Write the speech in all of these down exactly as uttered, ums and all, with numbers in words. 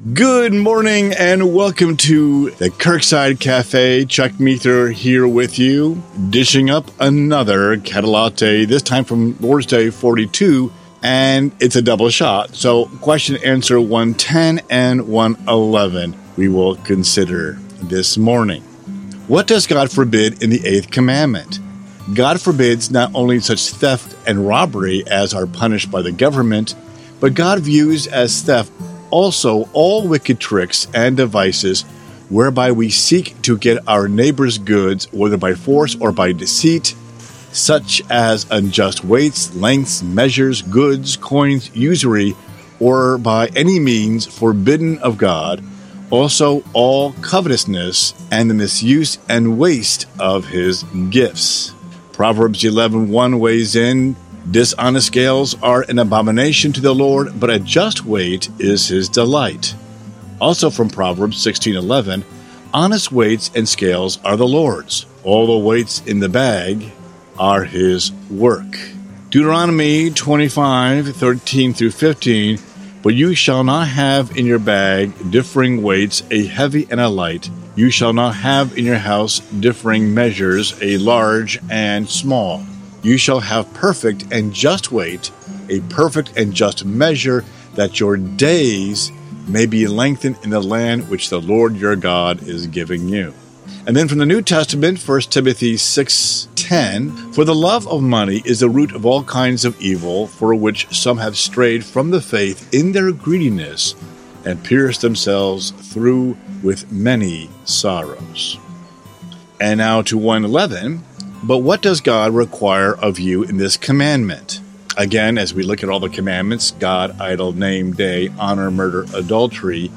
Good morning and welcome to the Kirkside Cafe. Chuck Meether here with you, dishing up another Kettle Latte, this time from Lord's Day forty-two, and it's a double shot. So question answer one ten and one eleven we will consider this morning. What does God forbid in the eighth commandment? God forbids not only such theft and robbery as are punished by the government, but God views as theft also all wicked tricks and devices whereby we seek to get our neighbor's goods, whether by force or by deceit, such as unjust weights, lengths, measures, goods, coins, usury, or by any means forbidden of God, also all covetousness and the misuse and waste of his gifts. Proverbs eleven one weighs in, dishonest scales are an abomination to the Lord, but a just weight is his delight. Also from Proverbs sixteen eleven, honest weights and scales are the Lord's. All the weights in the bag are his work. Deuteronomy twenty-five thirteen through fifteen, but you shall not have in your bag differing weights, a heavy and a light. You shall not have in your house differing measures, a large and small. You shall have perfect and just weight, a perfect and just measure, that your days may be lengthened in the land which the Lord your God is giving you. And then from the New Testament, First Timothy six ten, for the love of money is the root of all kinds of evil, for which some have strayed from the faith in their greediness and pierced themselves through with many sorrows. And now to one eleven, but what does God require of you in this commandment? Again, as we look at all the commandments, God, idle, name, day, honor, murder, adultery,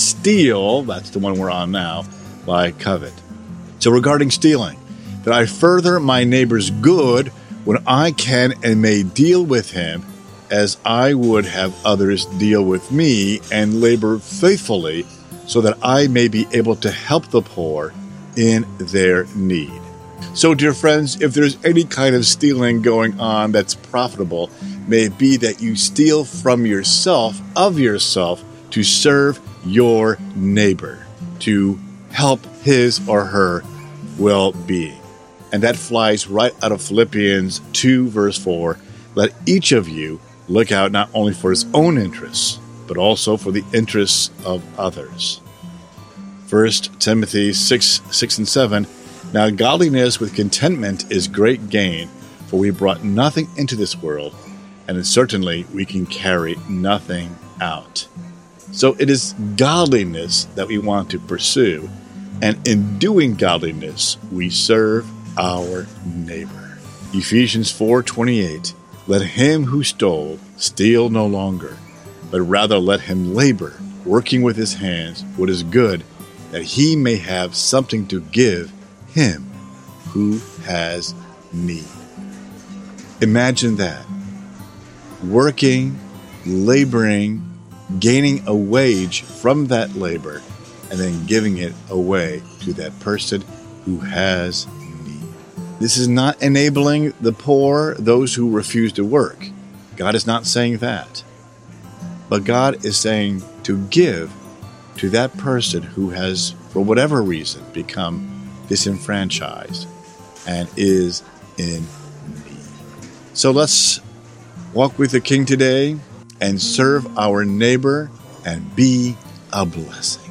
steal, that's the one we're on now, lie, covet. So regarding stealing, that I further my neighbor's good when I can and may deal with him as I would have others deal with me, and labor faithfully so that I may be able to help the poor in their need. So, dear friends, if there's any kind of stealing going on that's profitable, may it be that you steal from yourself, of yourself, to serve your neighbor, to help his or her well-being. And that flies right out of Philippians two, verse four. Let each of you look out not only for his own interests, but also for the interests of others. First Timothy six, six and seven, now godliness with contentment is great gain, for we brought nothing into this world, and certainly we can carry nothing out. So it is godliness that we want to pursue, and in doing godliness, we serve our neighbor. Ephesians four twenty-eight, let him who stole steal no longer, but rather let him labor, working with his hands what is good, that he may have something to give him who has need. Imagine that. Working, laboring, gaining a wage from that labor, and then giving it away to that person who has need. This is not enabling the poor, those who refuse to work. God is not saying that. But God is saying to give to that person who has, for whatever reason, become disenfranchised and is in need. So let's walk with the King today and serve our neighbor and be a blessing.